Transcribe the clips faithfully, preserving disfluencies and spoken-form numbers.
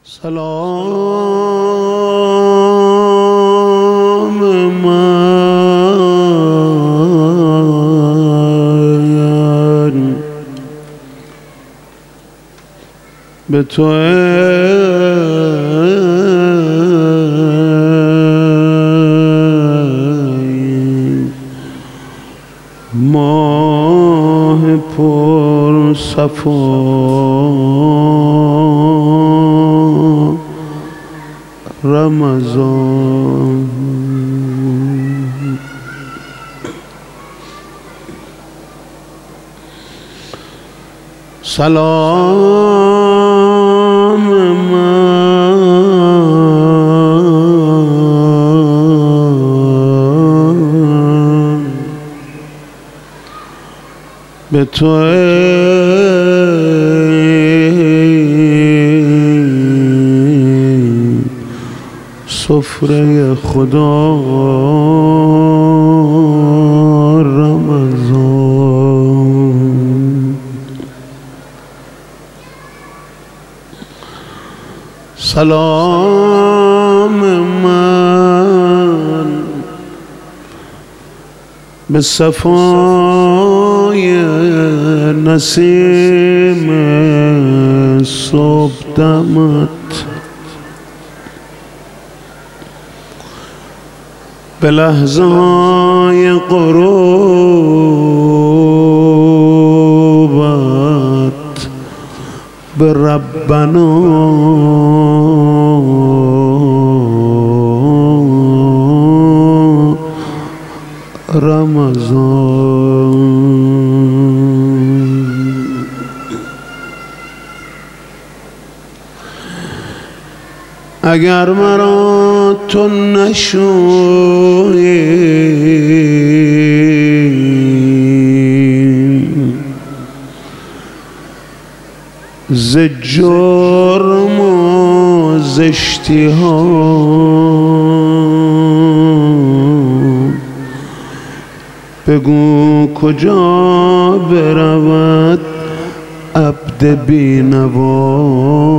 سلام من به تو ای ماه پر صفا رمضان. سلام من به تو ای سفره خدا رمضان. سلام من به صفای نسیم صبحدمت، به لحظه های قربت به ربنا رمضان. اگر مرا تو نشویی ز جرم و زشتی ها، بگو کجا برود عبد بینوا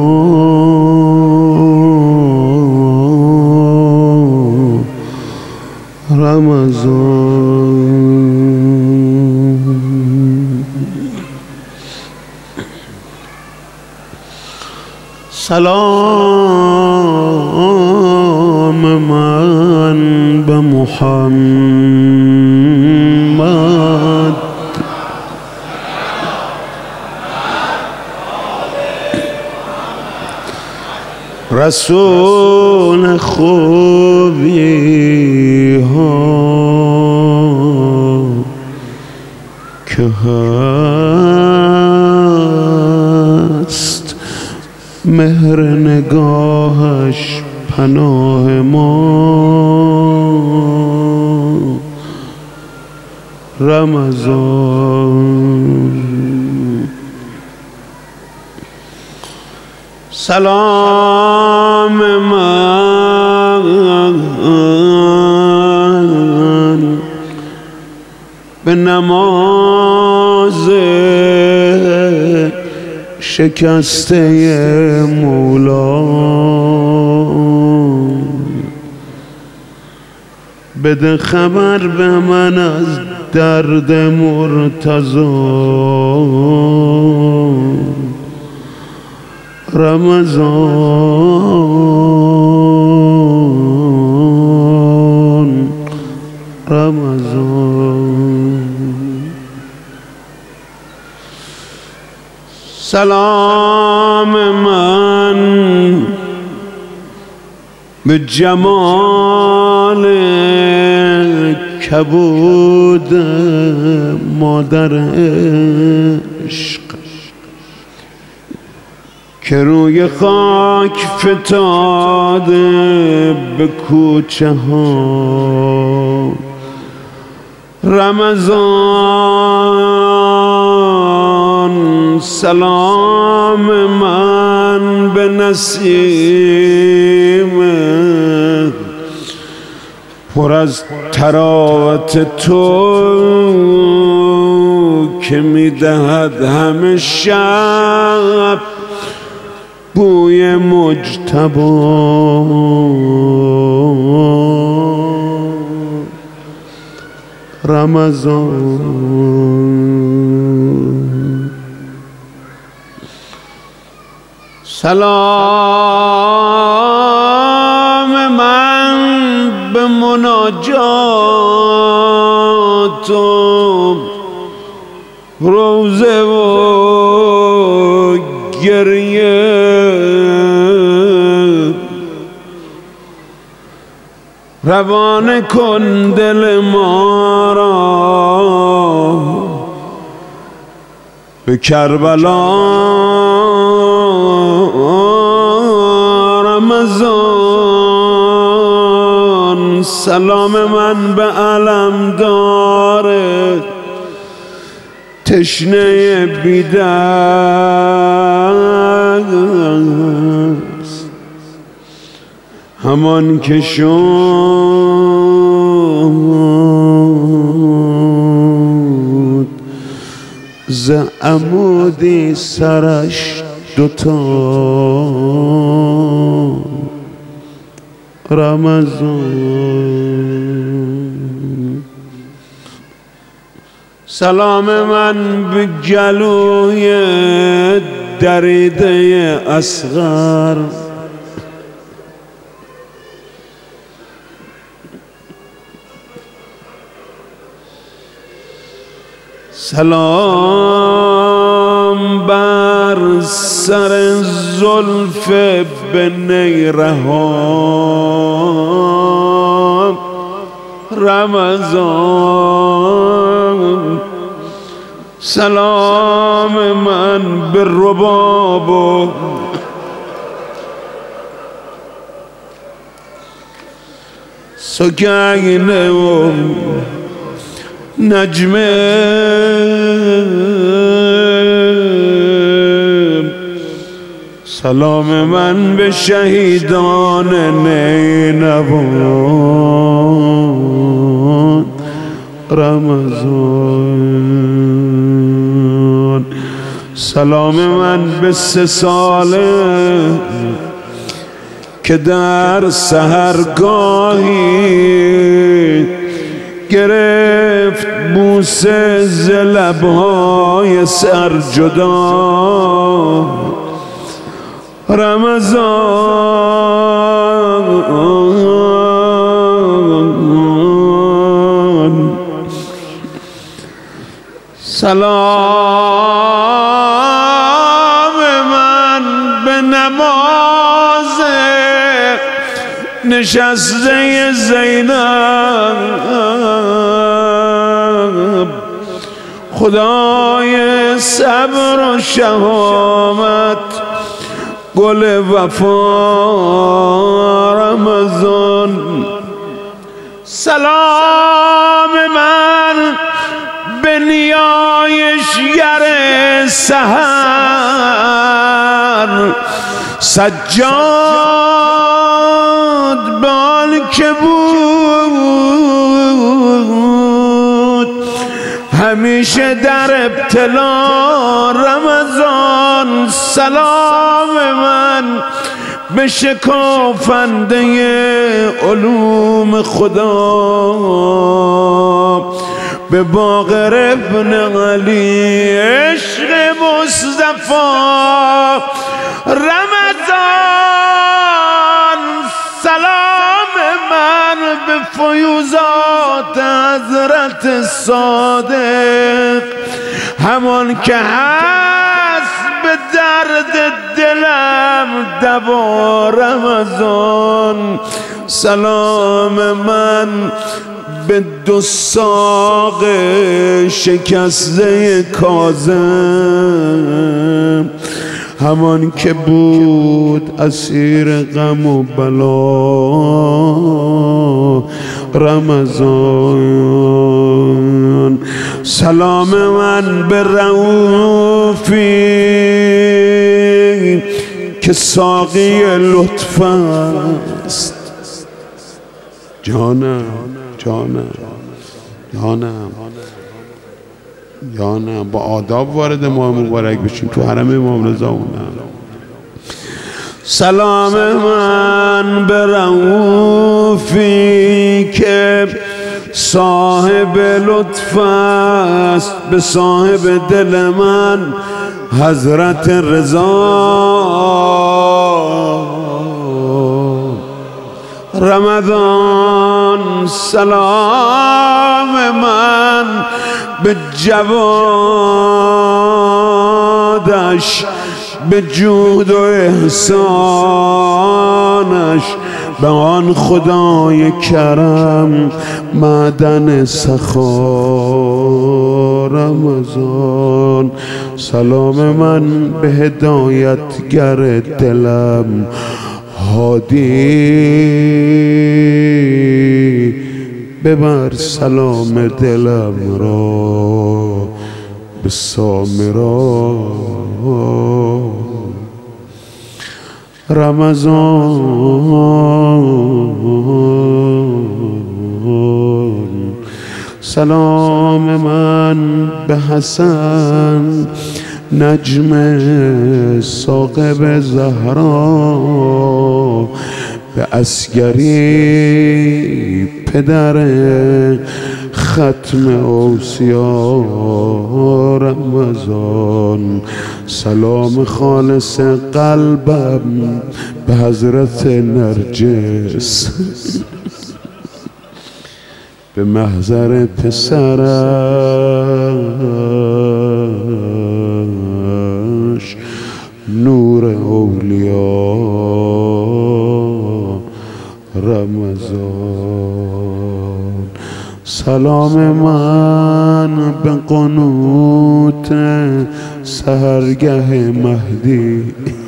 رمضان. سلام من به محمد رسول خوبی ها که هست مهر نگاهش پناه ما رمضان. سلام من به نماز شکسته مولا، بده خبر به من از درد مرتضی رمضان رمضان. سلام من به جمال کبود مادر عشق که روی خاک فتاده به کوچه ها رمضان. سلام من به نسیم پر از تراوت تو که میدهد همه شب بوی مجتبی رمضان. سلام من به مناجات و روزه و گریه، روانه کن دل ما را به کربلا رمضان. سلام من به علمدار تشنه بی‌دست، همان که شد ز عمودی سرش دوتا رمضان. سلام من به گلوی دریده اصغر، سلام بر سر زلف به نیرها رمضان. سلام من به رباب و سگینه و نجمه، سلام من به شهیدان نینوان رمضان. سلام من به سه ساله که در سحرگاهی گرفت بوسه ز لبهای سرجدا رمضان. سلام من به نماز نشسته زینب، خدای صبر و شهامت گل وفا رمضان. سلام من به نیایشگر سحر سجاد بال که بود همیشه در ابتلا رمضان. سلام من به شکافنده علوم خدا، به باقر ابن علی عشق مصطفی رمضان. سلام من به فیوزات حضرت صادق، همان که هست به درد دلم دوا رمضان. سلام من به دو ساق شکسته کاظم، همان که بود اسیر غم و بلا رمضان. سلام من به رؤوفی که ساقی لطف است. جانم جانم جانم جانم با آداب وارد ماه مبارک بشیم تو حرم امام رضا. سلام من به رؤوفی که صاحب لطف است، به صاحب دل من حضرت رضا. رمضان سلام من به جوادش، به جود و احسانش، به آن خدای کرم معدن سخا. رمضان سلام من به هدایتگر دلم هادی، ببر سلام دلم را به سامرا. رمضان سلام من به حسن نجم ثاقب زهرا، به عسگری پدر ختم اوصیا. رمضان سلام خالص قلبم به حضرت نرجس، به محضر پسرش نور اولیا. رمضان سلام من به قنوت سحرگه مهدی،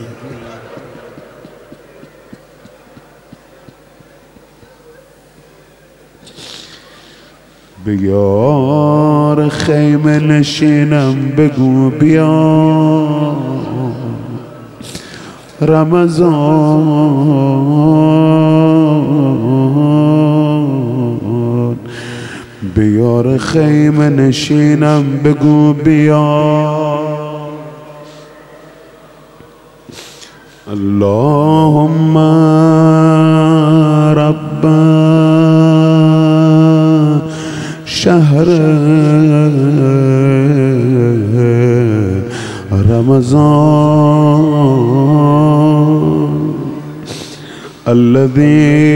به یار خیمه نشینم بگو بیا. رمضان به یار خیمه نشینم بگو بیا. اللهم رب شهر رمضان الذي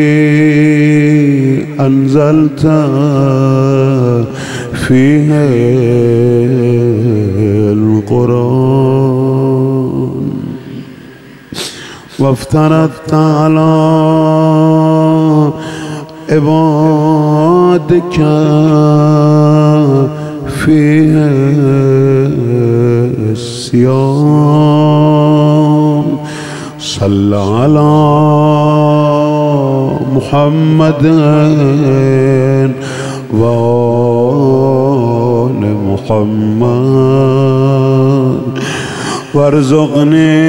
أنزلت فيه القرآن، وافترضت على عبادك فيه الصيام. صل على محمد وآل محمد، وارزقني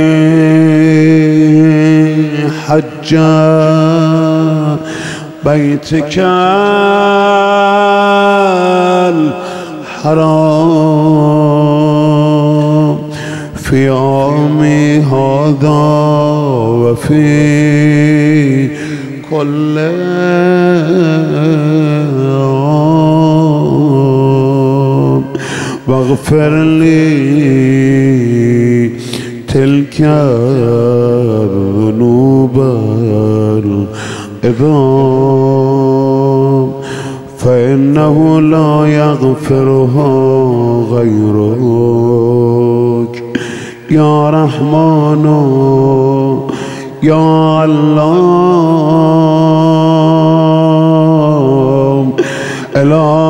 حج بيتك الحرام في عامي هذا وفي كل عام، واغفر لي تلك الذنوب العظام، فإنه لا يغفرها غيرك يا رحمن يا الله.